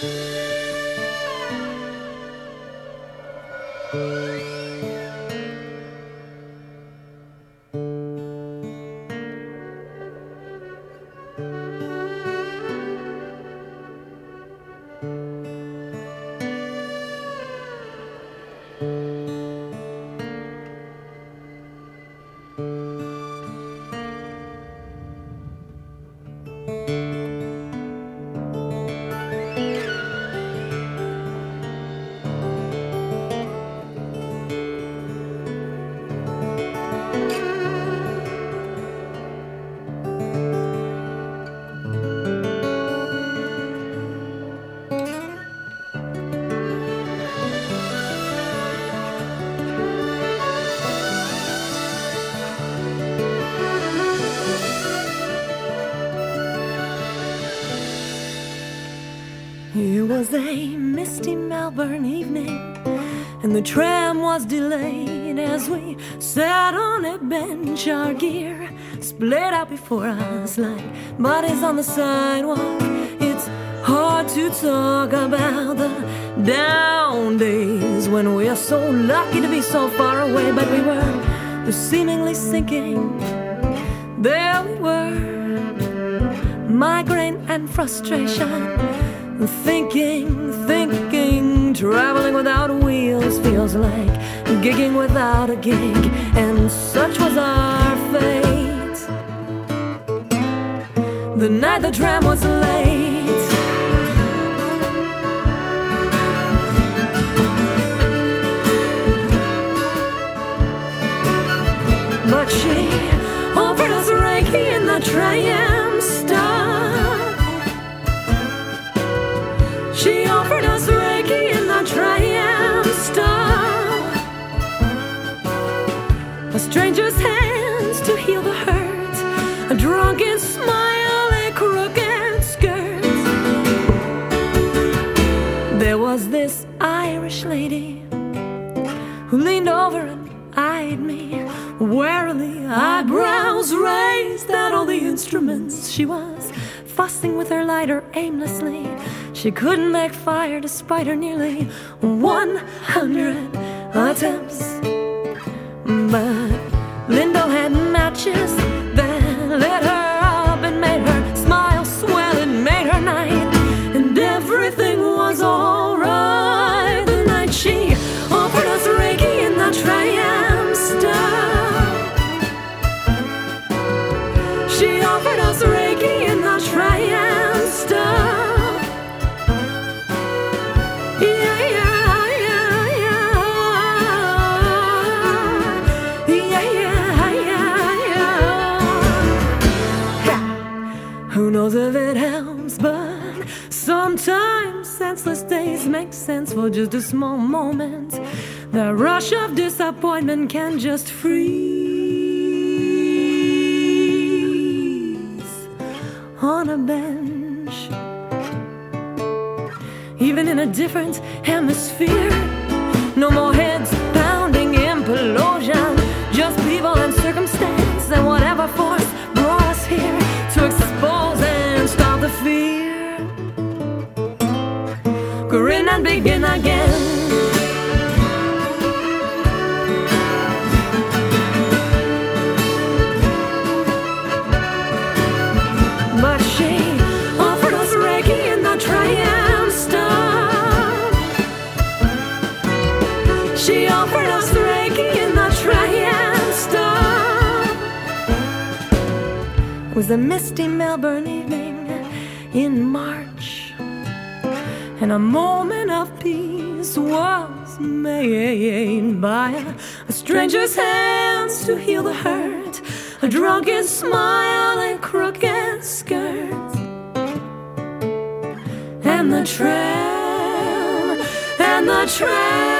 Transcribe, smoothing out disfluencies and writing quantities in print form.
It was a misty Melbourne evening, and the tram was delayed. As we sat on a bench, our gear split out before us like bodies on the sidewalk. It's hard to talk about the down days when we are so lucky to be so far away, but we were seemingly sinking. There we were, migraine and frustration. Thinking, traveling without wheels feels like gigging without a gig, and such was our fate. The night the tram was late, but she offered us Reiki in the tram stop. She offered us Reiki in the tram stop. A stranger's hands to heal the hurt, a drunken smile, a crooked skirt. There was this Irish lady who leaned over and eyed me warily, eyebrows raised at all the instruments. She was fussing with her lighter aimlessly. She couldn't make fire despite her nearly 100 attempts. But Lindo had matches that lit her up and made her smile swell and made her night, and everything was alright. The night she offered us Reiki in the tram stop. She offered us Reiki in the tram stop. Who knows if it helps, but sometimes senseless days make sense for just a small moment. The rush of disappointment can just freeze on a bench. Even in a different hemisphere, no more heads pounding implosion, just people and circumstance and whatever force brought us here to expose and stop the fear. Grin and begin again. But she offered us Reiki in the tram stop. She offered us Reiki in the tram stop. It was a misty Melbourne evening in March, and a moment of peace was made by a stranger's hands to heal the hurt, a drunken smile and crooked skirts. And the tram